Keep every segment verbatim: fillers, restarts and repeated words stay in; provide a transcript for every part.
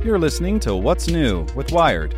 You're listening to What's New with Wired.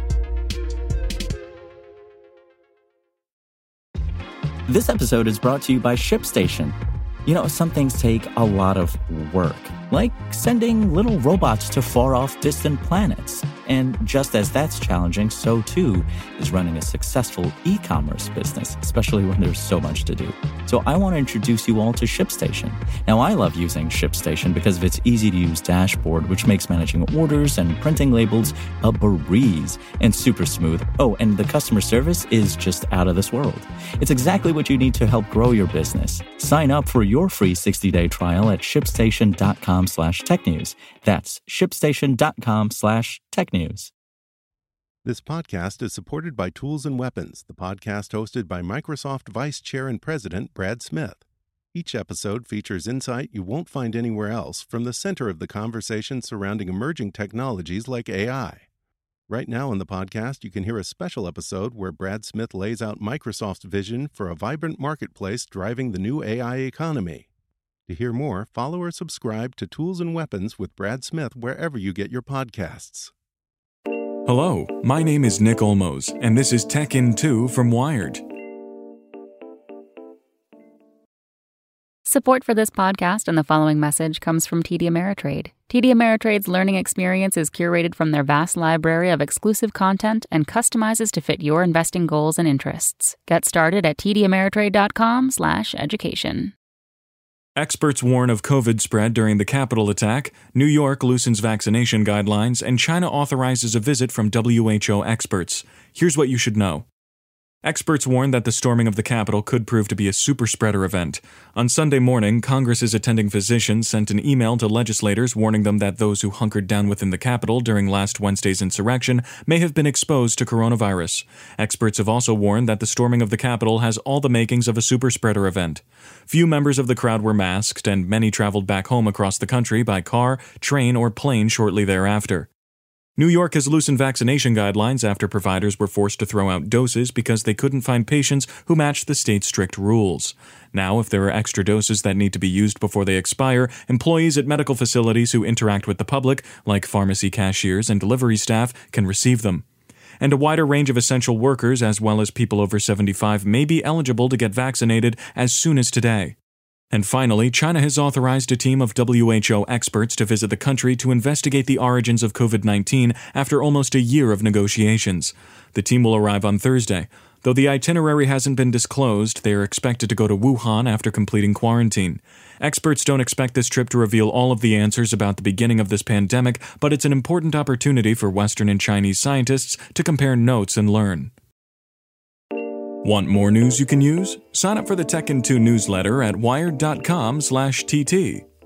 This episode is brought to you by ShipStation. You know, some things take a lot of work, like sending little robots to far-off distant planets. And just as that's challenging, so too is running a successful e-commerce business, especially when there's so much to do. So I want to introduce you all to ShipStation. Now, I love using ShipStation because of its easy-to-use dashboard, which makes managing orders and printing labels a breeze and super smooth. Oh, and the customer service is just out of this world. It's exactly what you need to help grow your business. Sign up for your free sixty-day trial at shipstation.com slash technews. That's shipstation.com slash technews. This podcast is supported by Tools and Weapons, the podcast hosted by Microsoft Vice Chair and President Brad Smith. Each episode features insight you won't find anywhere else from the center of the conversation surrounding emerging technologies like A I. Right now in the podcast, you can hear a special episode where Brad Smith lays out Microsoft's vision for a vibrant marketplace driving the new A I economy. To hear more, follow or subscribe to Tools and Weapons with Brad Smith wherever you get your podcasts. Hello, my name is Nick Olmos, and this is Tech In two from Wired. Support for this podcast and the following message comes from T D Ameritrade. T D Ameritrade's learning experience is curated from their vast library of exclusive content and customizes to fit your investing goals and interests. Get started at tdameritrade.com slash education. Experts warn of COVID spread during the Capitol attack, New York loosens vaccination guidelines, and China authorizes a visit from W H O experts. Here's what you should know. Experts warn that the storming of the Capitol could prove to be a super-spreader event. On Sunday morning, Congress's attending physicians sent an email to legislators warning them that those who hunkered down within the Capitol during last Wednesday's insurrection may have been exposed to coronavirus. Experts have also warned that the storming of the Capitol has all the makings of a super-spreader event. Few members of the crowd were masked, and many traveled back home across the country by car, train, or plane shortly thereafter. New York has loosened vaccination guidelines after providers were forced to throw out doses because they couldn't find patients who matched the state's strict rules. Now, if there are extra doses that need to be used before they expire, employees at medical facilities who interact with the public, like pharmacy cashiers and delivery staff, can receive them. And a wider range of essential workers, as well as people over seventy-five, may be eligible to get vaccinated as soon as today. And finally, China has authorized a team of W H O experts to visit the country to investigate the origins of COVID nineteen after almost a year of negotiations. The team will arrive on Thursday. Though the itinerary hasn't been disclosed, they are expected to go to Wuhan after completing quarantine. Experts don't expect this trip to reveal all of the answers about the beginning of this pandemic, but it's an important opportunity for Western and Chinese scientists to compare notes and learn. Want more news you can use? Sign up for the Tech In two newsletter at wired.com slash TT.